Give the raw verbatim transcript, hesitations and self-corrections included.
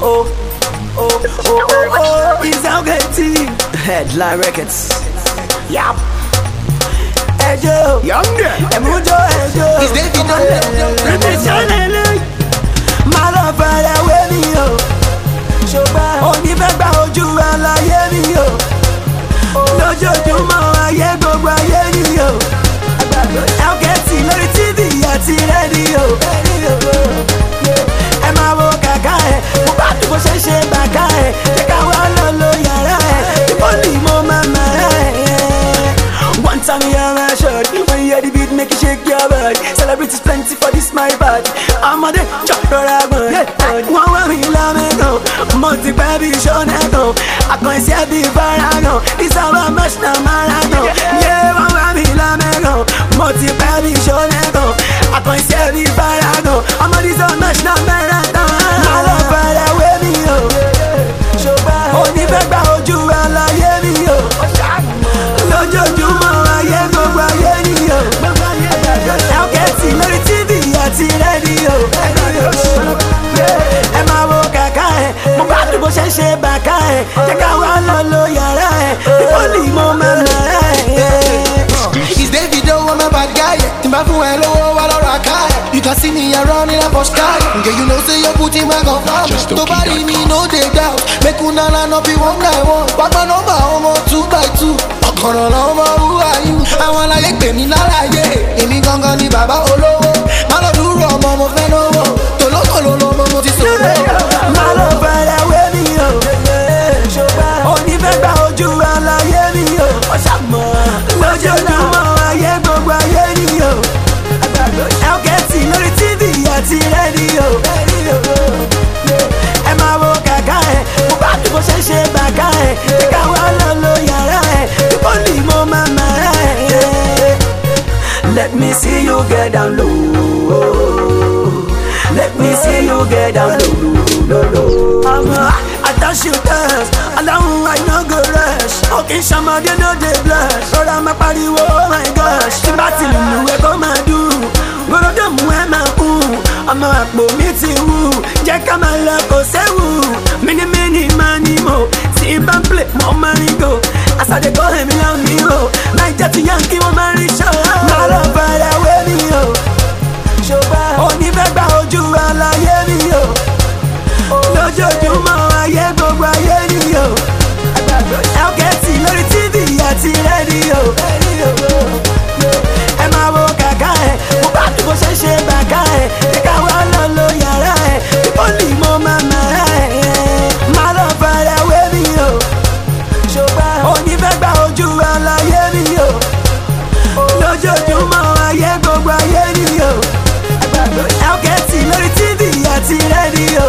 oh, oh, oh, oh, oh. It's Algaty. Headline Records. Yup. Ejo, younger. Emujo Ejo. Is David on Remission. My love for the way me yo. Shoba. Oni fẹ́ gba ojú àlàyé mi yo. Lójoojúmọ́ ayé gbogbo ayé ni yo. Algaty lórí T V àti rédíò. Ẹ máa wo kàkà ẹ̀, mo bá dùn bó ṣe ṣe bàkà ẹ̀. Jẹ́ ká wá lọ lo yàrá ẹ̀, ìbólì mo máa máa ẹ̀. One time you hear my shirt, when you hear the beat make you shake your body. Celebrities plenty for this my party. I'm on the chop rọra gbọ̀n. Wọ́n wá mi lámẹ́gàn, mo ti pẹ́ bí ṣọ́nẹ́gàn. Àkànṣe bí faragan, ìsọ̀rọ̀ mẹ́ṣinà marathon. Yé wọ́n wá mi lámẹ́gàn, mo ti pẹ́ bí ṣọ́nẹ́gàn. Àkànṣe bí faragan, ọmọdé sọ mẹ́ṣinà marathon. Má lọ fẹ́rẹ̀ wé mi o, onífẹ́ gba ojú àlàyé mi o. Lójoojúmọ́ ayé gbogbo ayé ni o. Algaty lórí T V àti rédíò. Ẹ máa wo kàkà ẹ̀, mo bá dùn bó ṣe ṣe bàkà ẹ̀. Jẹ́ ká wá lọ lo yàrá ẹ̀, ìbólì mo máa nà ẹ̀. Is David on my bad guy? Timba fún ẹ lówó wá lọ́rọ̀ àká ẹ̀. You can see me around in a Porsche car. Girl, you know say you're putting my gun down. To body me no dey doubt. Make una line up be one by one. Papa number ọmọ two by two. Ọ̀kọ̀rọ̀ lọ́mọ who are you? Àwọn aláyé pè mí lálàyé. Èmi gangan ni bàbá olówó. Má lọ dúró ọmọ mo fẹ́ lówó. Tòlótòló lọmọ mo ti sọ̀rọ̀. Má lọ fẹ́rẹ̀ wé mi o. Onífẹ́ gba ojú àlàyé mi o. Lójoojúmọ́ ayé gbogbo ayé ni o. Algaty lórí T V àti rédíò. Ẹ máa wo kàkà ẹ̀, mo bá dùn bó ṣe ṣe bàkà ẹ̀. Jẹ́ ká wá lọ lo yàrá ẹ̀, ìbólì mo máa máa ẹ̀. Let me see you get down low. Let me see you get down low, low, low. I'm a, I touch you dance, alone I no go rush. Okay, somebody no dey blush. Rọra máa pariwo, oh my gosh. Tí bá ti lùlù ẹ kó máa dùn. Gbọ́dọ̀ mú ẹ máa kú. Ọmọ àpò mi ti wú. Jẹ́ ká máa lọ kó séwu. Mini mini máa ní mo. Tí bá ń play mo máa ń go. Àṣàdé kọ́ èmi náà mi o. Naija ti Yankee wọ́n máa ń rí ṣọ́. Má lọ fẹ́rẹ̀ wé mi o. Onífẹ́ gba ojú àlàyé mi o. Lójoojúmọ́ ayé gbogbo ayé ni o. Algaty lórí T V àti rédíò. Ẹ máa wo kàkà ẹ̀, mo bá dùn bó ṣe ṣe bàkà ẹ̀. Jẹ́ ká wá lọ lo yàrá ẹ̀, ìbólì mo máa máa ẹ̀. Má lọ fẹ́rẹ̀ wé mi o. Onífẹ́ gba ojú àlàyé mi o. Lójoojúmọ́ ayé gbogbo ayé ni o. Algaty lórí T V àti rédíò.